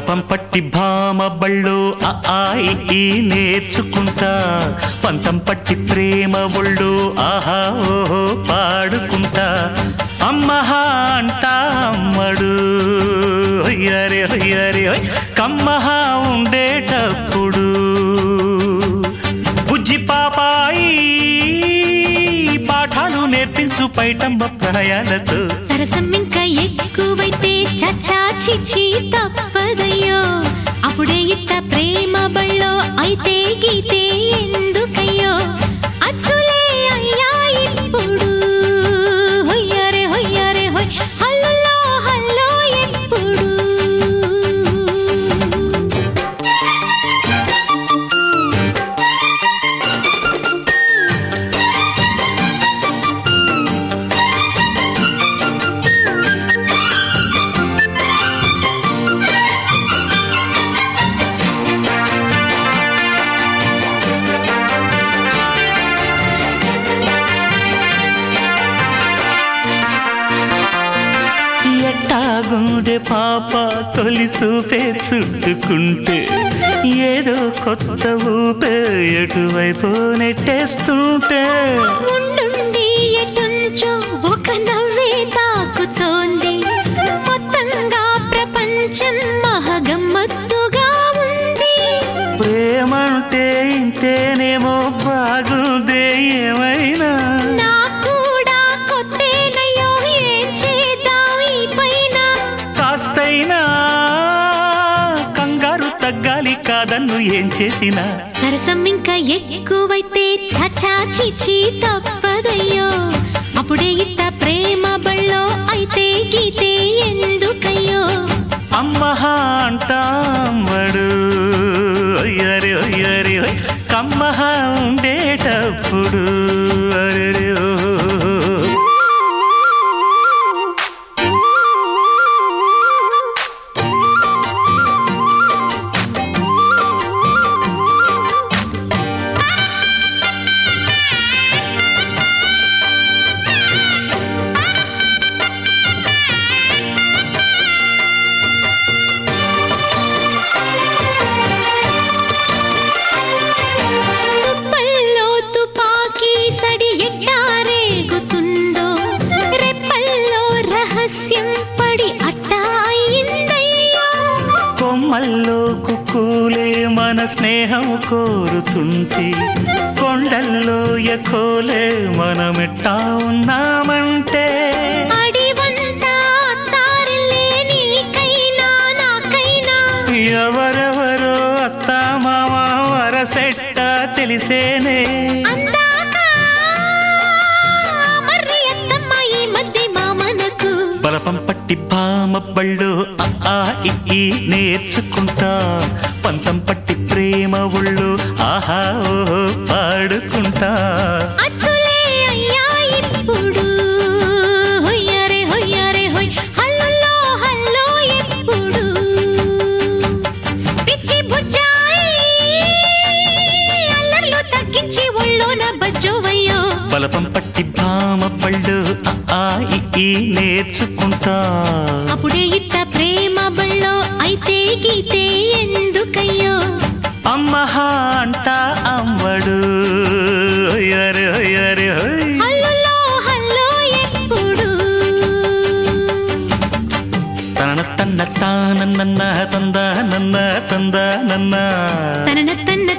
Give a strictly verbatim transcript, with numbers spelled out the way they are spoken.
బలపం పట్టి భామ బళ్ళు ఆ ఆ ఇ ఈ నేర్చుకుంటా పంతం పట్టి ప్రేమ ఒళ్ళు ఆహా ఓహో పాడుకుంటా అమ్మహా అంటా అమ్మడు హొయ్యరే హొయ్యరే హొయ్ కమ్మహా ఉండేటప్పుడు బుజ్జి పాపాయి పాఠాలు నేర్పించు పైటమ్మ ప్రాయాలతో సరసం ఇంకా ఎక్కువైతే చచ్చా చిచి తప్పదయ్యో అప్పుడే ఇట్ట ప్రేమ బళ్ళో అయితే గీతే ఎందుకయ్యో అచ్చులే అయ్యా ఇప్పుడు హొయ్యరే హొయ్యరే హొయ్ హల్లులో హల్లో ఎప్పుడు ఎట్టాగుండే పాప తొలి చూపే చుట్టుకుంటే ఏదో కొత్త ఊపే ఎటువైపు నెట్టేస్తుంటే ఉండుండి ఎటుంచో ఒక నవ్వే తాకుతోంది మొత్తంగా ప్రపంచం మహగమ్మత్తుగా ఉంది ప్రేమంటే ఇంతేనేమో బాగుందే ఏమైనా కాస్తైనా కంగారు తగ్గాలి కాదన్ను ఏం చేసినా సరసం ఇంకా ఎక్కువైతే చచా చిచి తప్పదయ్యో అప్పుడే ఇట్ట ప్రేమ బళ్ళో అయితే గీతే ఎందుకయ్యో అమ్మహా అంటామడు అయ్యరే అయ్యరే కమ్మహా ఉండేటప్పుడు అరే కొమ్మల్లో కుక్కూలే మన స్నేహం కోరుతుంటే కొండల్లో ఎకోలే మనమెట్టా ఉన్నామంటే ఎవరెవరో అత్త మామ వరసెట్ట తెలిసేనే బలపం పట్టి భామ బళ్ళు ఆ ఇ ఈ నేర్చుకుంటా పంతం పట్టి ప్రేమ ఒళ్ళు ఆహా ఓహో పాడుకుంటా అచ్చులే అయ్యా ఇప్పుడు హొయ్యరే హొయ్యరే హొయ్ హల్లులో హల్లో ఎప్పుడు పిచ్చి బుజ్జాయి అల్లర్లు తగ్గించి ఒళ్ళోన బజ్జోవయ్యో బలపం పట్టి భామ బళ్ళు ఆ ఇ ఈ నేర్చుకుంటా అప్పుడే ఇట్ట ప్రేమ బళ్ళో అయితే గీతే ఎందుకయ్యో అమ్మహా అంటా అమ్మడు హొయ్యరే హొయ్యరే హొయ్ హల్లులో హల్లో ఎప్పుడు తన తన్న తానన్న తంద నన్న తంద నన్న తన తన్న